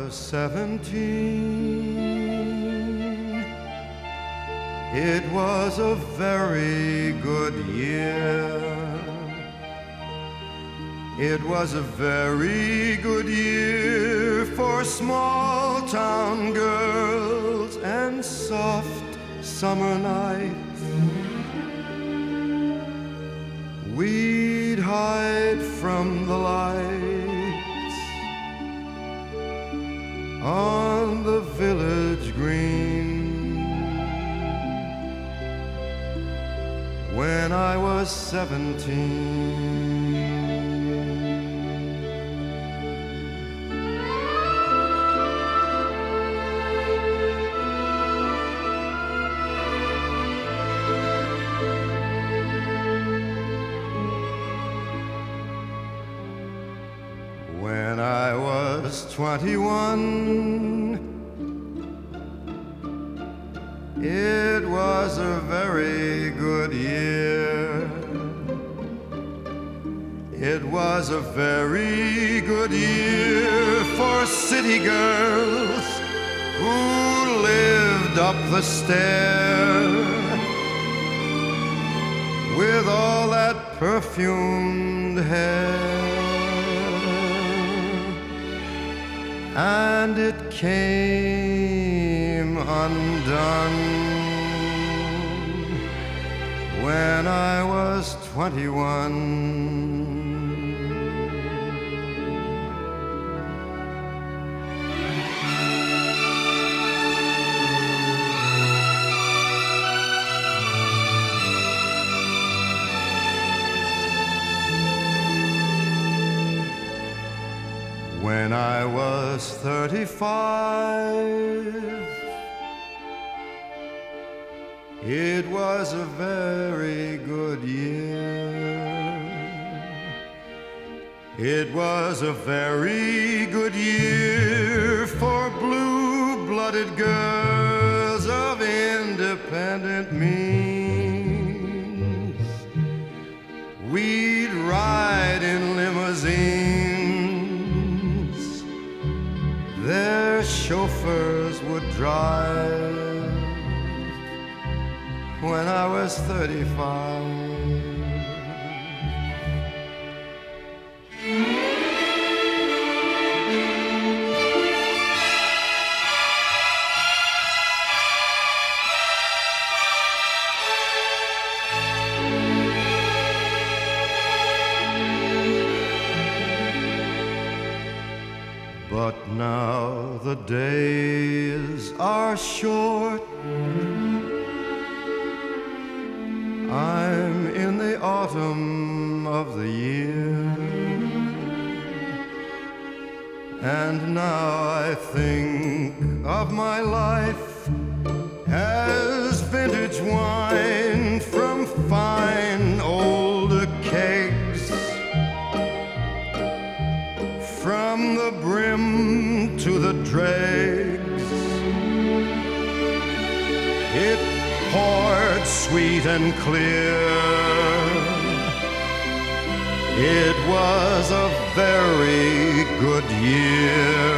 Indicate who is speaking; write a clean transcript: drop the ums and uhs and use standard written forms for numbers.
Speaker 1: was 17, it was a very good year. It was a very good year for small town girls and soft summer nights. We'd hide from the lights on the village green. When I was 17, when I was 21, it was a very good year. It was a very good year for city girls who lived up the stair with all that perfumed hair. And it came undone when I was 21. When I was 35, it was a very good year. It was a very good year for blue-blooded girls of independent means. We'd ride in limousines, their chauffeurs would drive. When I was 35, but now the days are short. I'm in the autumn of the year, and now I think of my life as vintage wine from fine old kegs, from the brim to the dregs. It poured sweet and clear. It was a very good year.